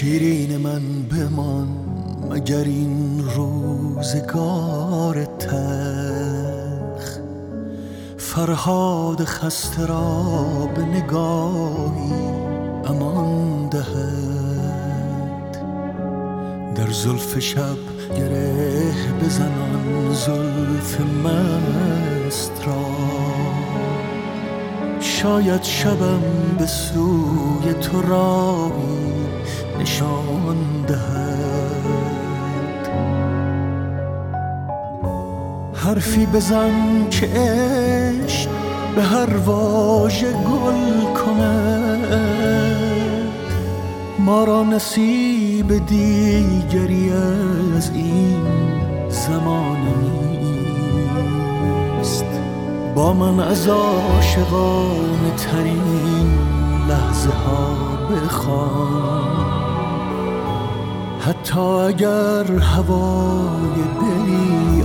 شیرین من بمان مگر این روزگار تلخ، فرهاد خسته را به نگاهی امان دهد. در زلف شب گره بزنان زلف مست را، شاید شبم به سوی تو راهی نشان دهد. حرفی بزن که عشق به هر واژه گل کند، ما را نصیب دیگری از این زمانه نیست. با من از عاشقانه ترین لحظه ها بخوان، حتی اگر هوای دلی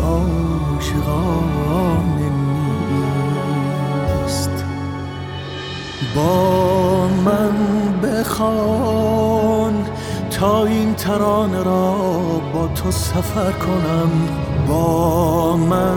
عاشقانه نیست. با من بخوان تا این ترانه را با تو سفر کنم. با من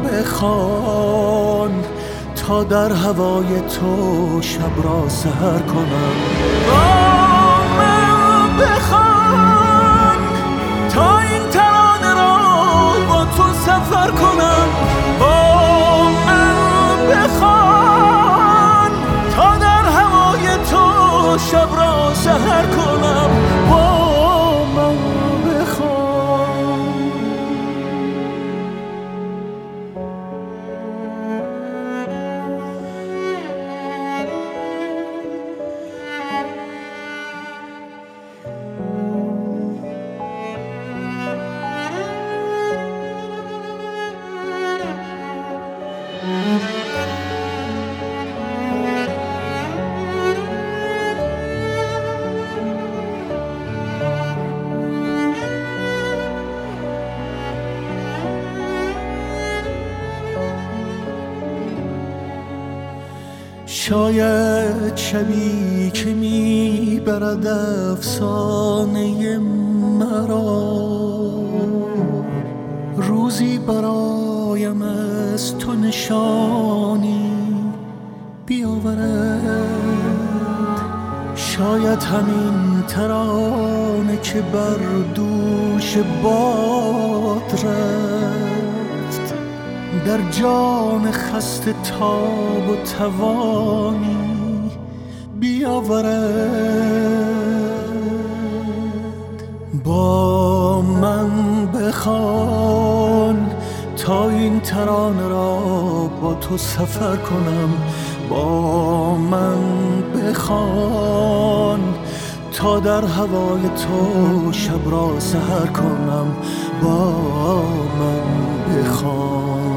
بخوان تا در هوای تو شب را سحر کنم. با من بخوان تا این ترانه را با تو سفر کنم. با من بخوان تا در هوای تو شب را سحر کنم. با من بخوان. شاید شبی که میبرد افسانه مرا، روزی برایم از تو نشانی بیاورد. شاید همین ترانه که بر دوش باد رفت، در جان خسته تاب و توانی بیاورد. با من بخوان تا این ترانه را با تو سفر کنم. با من بخوان تا در هوای تو شب را سحر کنم. با من بخوان.